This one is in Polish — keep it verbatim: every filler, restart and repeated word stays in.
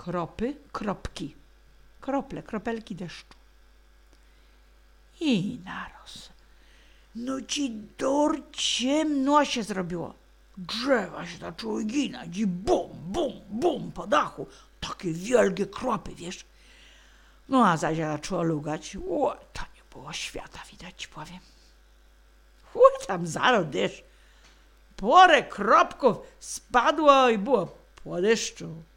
kropy, kropki, krople, kropelki deszczu. I naraz. No ci dor ciemno się zrobiło. Drzewa się zaczęły ginać i bum, bum, bum po dachu. Takie wielkie kropy, wiesz. No a zaś zaczęło lugać. O, to nie było świata, widać, powiem. Chuj tam zaro deszcz. Porę kropków spadło i było po deszczu.